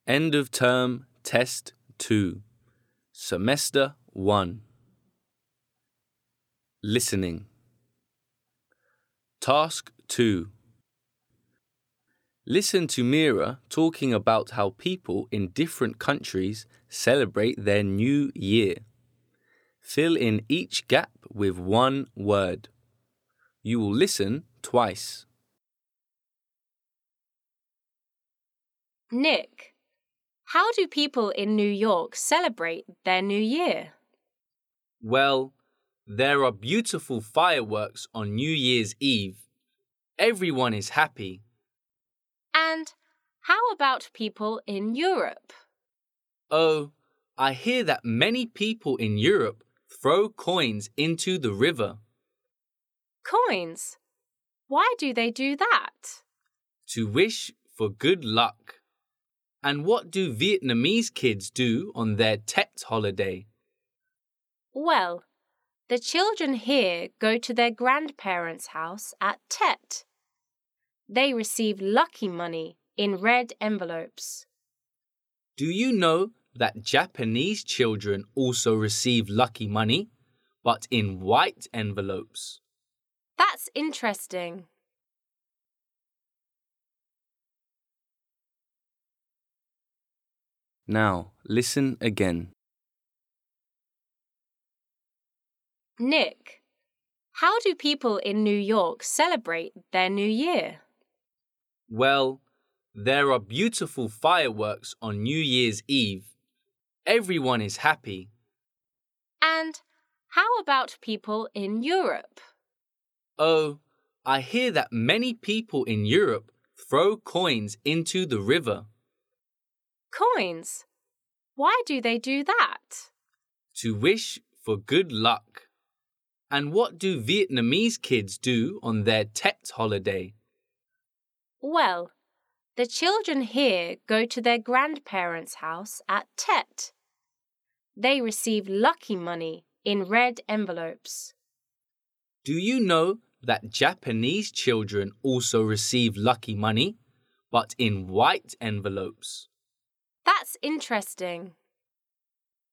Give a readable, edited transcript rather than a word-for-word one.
End of term test 2. Semester 1. Listening. Task 2. Listen to Mira talking about how people in different countries celebrate their new year. Fill in each gap with one word. You will listen twice. Nick, how do people in New York celebrate their new year? Well, there are beautiful fireworks on New Year's Eve. Everyone is happy. And how about people in Europe? Oh, I hear that many people in Europe throw coins into the river. Coins? Why do they do that? To wish for good luck. And what do Vietnamese kids do on their Tet holiday? Well, the children here go to their grandparents' house at Tet. They receive lucky money in red envelopes. Do you know that Japanese children also receive lucky money, but in white envelopes? That's interesting. Now, listen again. Nick, how do people in New York celebrate their new year? Well, there are beautiful fireworks on New Year's Eve. Everyone is happy. And how about people in Europe? Oh, I hear that many people in Europe throw coins into the river. Coins? Why do they do that? To wish for good luck. And what do Vietnamese kids do on their Tet holiday? Well, the children here go to their grandparents' house at Tet. They receive lucky money in red envelopes. Do you know that Japanese children also receive lucky money, but in white envelopes? That's interesting.